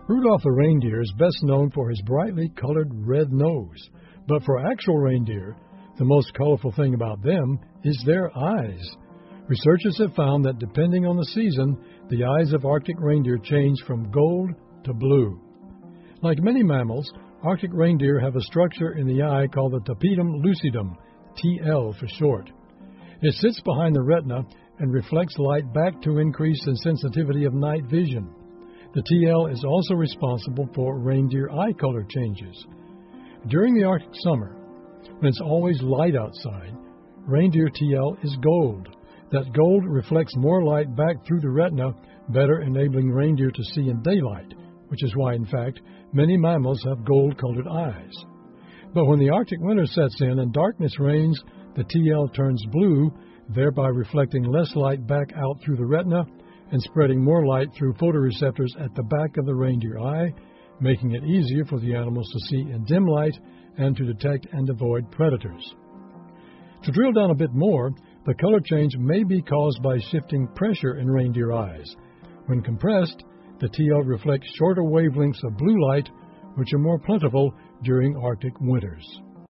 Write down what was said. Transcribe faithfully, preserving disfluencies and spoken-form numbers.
Rudolph the reindeer is best known for his brightly colored red nose, but for actual reindeer, the most colorful thing about them is their eyes. Researchers have found that depending on the season, the eyes of Arctic reindeer change from gold to blue. Like many mammals, Arctic reindeer have a structure in the eye called the tapetum lucidum, T L for short. It sits behind the retina and reflects light back to increase the sensitivity of night vision. The T L is also responsible for reindeer eye color changes. During the Arctic summer, when it's always light outside, reindeer T L is gold. That gold reflects more light back through the retina, better enabling reindeer to see in daylight, which is why, in fact, many mammals have gold-colored eyes. But when the Arctic winter sets in and darkness reigns, the T L turns blue, thereby reflecting less light back out through the retina and spreading more light through photoreceptors at the back of the reindeer eye, making it easier for the animals to see in dim light and to detect and avoid predators. To drill down a bit more, the color change may be caused by shifting pressure in reindeer eyes. When compressed, the T L reflects shorter wavelengths of blue light, which are more plentiful during Arctic winters.